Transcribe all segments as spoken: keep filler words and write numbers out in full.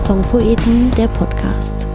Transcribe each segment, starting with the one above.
Songpoeten, der Podcast.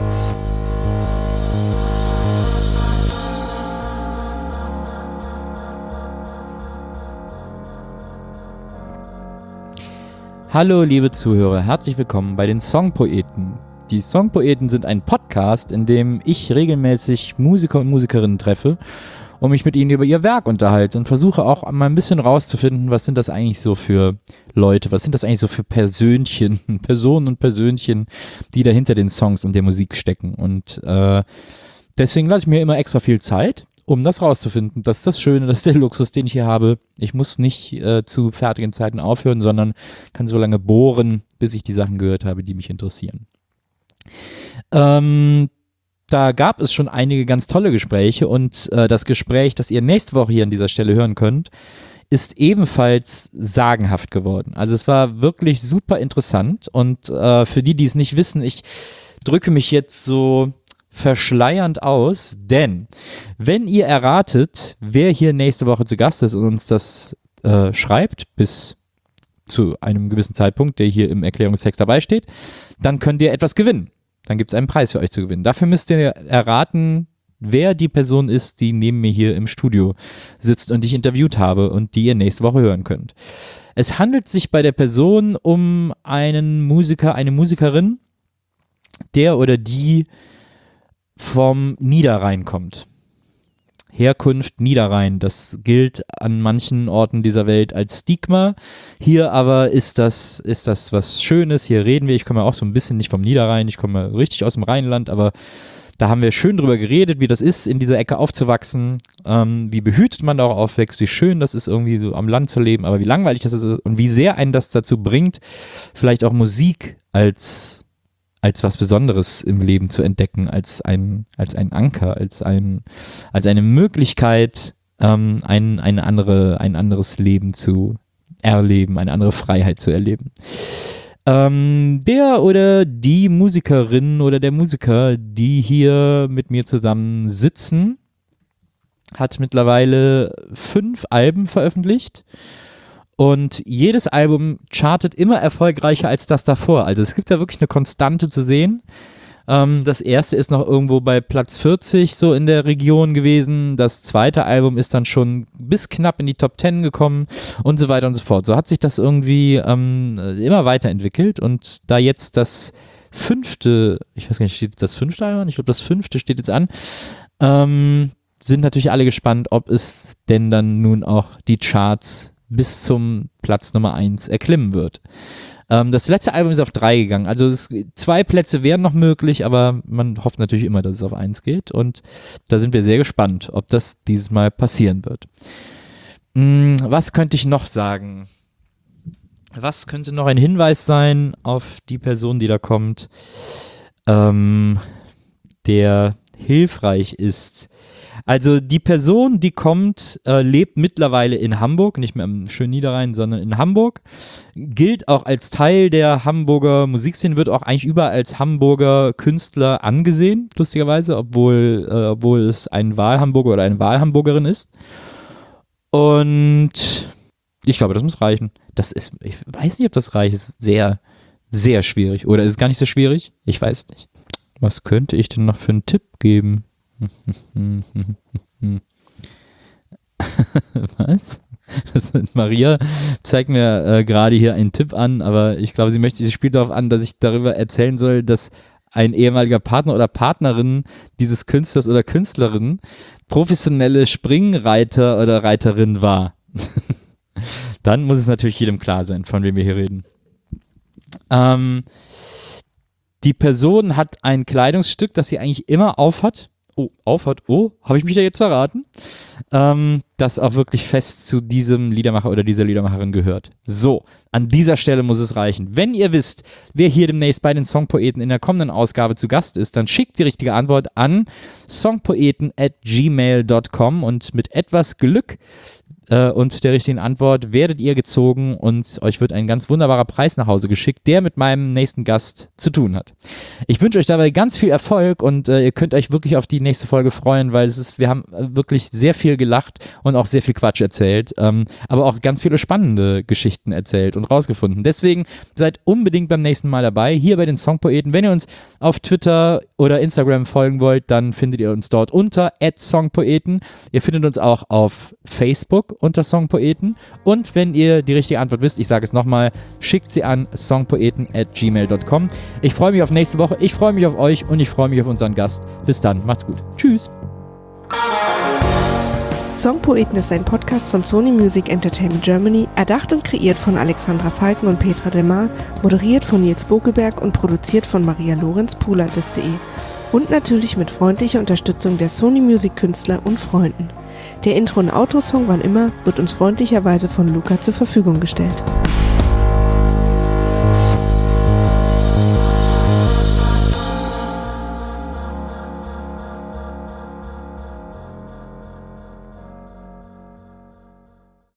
Hallo liebe Zuhörer, herzlich willkommen bei den Songpoeten. Die Songpoeten sind ein Podcast, in dem ich regelmäßig Musiker und Musikerinnen treffe und mich mit ihnen über ihr Werk unterhalte und versuche auch mal ein bisschen rauszufinden, was sind das eigentlich so für Leute, was sind das eigentlich so für Persönchen, Personen und Persönchen, die da hinter den Songs und der Musik stecken. Und äh, deswegen lasse ich mir immer extra viel Zeit, um das rauszufinden. Das ist das Schöne, das ist der Luxus, den ich hier habe. Ich muss nicht äh, zu fertigen Zeiten aufhören, sondern kann so lange bohren, bis ich die Sachen gehört habe, die mich interessieren. Ähm, da gab es schon einige ganz tolle Gespräche und äh, das Gespräch, das ihr nächste Woche hier an dieser Stelle hören könnt, ist ebenfalls sagenhaft geworden. Also es war wirklich super interessant und äh, für die, die es nicht wissen, ich drücke mich jetzt so verschleiernd aus, denn wenn ihr erratet, wer hier nächste Woche zu Gast ist und uns das äh, schreibt, bis zu einem gewissen Zeitpunkt, der hier im Erklärungstext dabei steht, dann könnt ihr etwas gewinnen. Dann gibt es einen Preis für euch zu gewinnen. Dafür müsst ihr erraten, wer die Person ist, die neben mir hier im Studio sitzt und die ich interviewt habe und die ihr nächste Woche hören könnt. Es handelt sich bei der Person um einen Musiker, eine Musikerin, der oder die vom Niederrhein kommt. Herkunft Niederrhein, das gilt an manchen Orten dieser Welt als Stigma. Hier aber ist das, ist das was Schönes. Hier reden wir, ich komme ja auch so ein bisschen nicht vom Niederrhein, ich komme richtig aus dem Rheinland, aber da haben wir schön drüber geredet, wie das ist, in dieser Ecke aufzuwachsen, ähm, wie behütet man da auch aufwächst, wie schön das ist, irgendwie so am Land zu leben, aber wie langweilig das ist und wie sehr einen das dazu bringt, vielleicht auch Musik als als was Besonderes im Leben zu entdecken, als ein, als ein Anker, als ein, als eine Möglichkeit, ähm, ein, eine andere, ein anderes Leben zu erleben, eine andere Freiheit zu erleben. Ähm, der oder die Musikerin oder der Musiker, die hier mit mir zusammen sitzen, hat mittlerweile fünf Alben veröffentlicht. Und jedes Album chartet immer erfolgreicher als das davor. Also es gibt ja wirklich eine Konstante zu sehen. Ähm, das erste ist noch irgendwo bei Platz vierzig so in der Region gewesen. Das zweite Album ist dann schon bis knapp in die Top zehn gekommen und so weiter und so fort. So hat sich das irgendwie ähm, immer weiterentwickelt. Und da jetzt das fünfte, ich weiß gar nicht, steht das fünfte Album an? Ich glaube, das fünfte steht jetzt an. Ähm, sind natürlich alle gespannt, ob es denn dann nun auch die Charts bis zum Platz Nummer eins erklimmen wird. Ähm, das letzte Album ist auf drei gegangen, also es, zwei Plätze wären noch möglich, aber man hofft natürlich immer, dass es auf eins geht und da sind wir sehr gespannt, ob das dieses Mal passieren wird. Hm, was könnte ich noch sagen? Was könnte noch ein Hinweis sein auf die Person, die da kommt, ähm, der hilfreich ist? Also die Person, die kommt, äh, lebt mittlerweile in Hamburg, nicht mehr im schönen Niederrhein, sondern in Hamburg, gilt auch als Teil der Hamburger Musikszene, wird auch eigentlich überall als Hamburger Künstler angesehen, lustigerweise, obwohl, äh, obwohl es ein Wahlhamburger oder eine Wahlhamburgerin ist. Und ich glaube, das muss reichen. Das ist, ich weiß nicht, ob das reicht, es ist sehr, sehr schwierig. Oder ist es gar nicht so schwierig? Ich weiß nicht. Was könnte ich denn noch für einen Tipp geben? Was? Das, Maria zeigt mir äh, gerade hier einen Tipp an, aber ich glaube, sie möchte, sie spielt darauf an, dass ich darüber erzählen soll, dass ein ehemaliger Partner oder Partnerin dieses Künstlers oder Künstlerin professionelle Springreiter oder Reiterin war. Dann muss es natürlich jedem klar sein, von wem wir hier reden. Ähm, die Person hat ein Kleidungsstück, das sie eigentlich immer aufhat. Oh, aufhat, oh, habe ich mich da jetzt verraten? Ähm, das auch wirklich fest zu diesem Liedermacher oder dieser Liedermacherin gehört. So, an dieser Stelle muss es reichen. Wenn ihr wisst, wer hier demnächst bei den Songpoeten in der kommenden Ausgabe zu Gast ist, dann schickt die richtige Antwort an songpoeten at gmail dot com und mit etwas Glück äh, und der richtigen Antwort werdet ihr gezogen und euch wird ein ganz wunderbarer Preis nach Hause geschickt, der mit meinem nächsten Gast zu tun hat. Ich wünsche euch dabei ganz viel Erfolg und äh, ihr könnt euch wirklich auf die nächste Folge freuen, weil es ist, wir haben wirklich sehr viel gelacht und auch sehr viel Quatsch erzählt, ähm, aber auch ganz viele spannende Geschichten erzählt und rausgefunden. Deswegen seid unbedingt beim nächsten Mal dabei, hier bei den Songpoeten. Wenn ihr uns auf Twitter oder Instagram folgen wollt, dann findet ihr uns dort unter at songpoeten. Ihr findet uns auch auf Facebook unter Songpoeten und wenn ihr die richtige Antwort wisst, ich sage es nochmal, schickt sie an songpoeten at gmail dot com. Ich freue mich auf nächste Woche, ich freue mich auf euch und ich freue mich auf unseren Gast. Bis dann, macht's gut. Tschüss. Songpoeten ist ein Podcast von Sony Music Entertainment Germany, erdacht und kreiert von Alexandra Falken und Petra Demar, moderiert von Nils Bokelberg und produziert von Maria Lorenz Pulantes punkt de und natürlich mit freundlicher Unterstützung der Sony Music Künstler und Freunden. Der Intro- und Outro-Song Wann immer wird uns freundlicherweise von Luca zur Verfügung gestellt.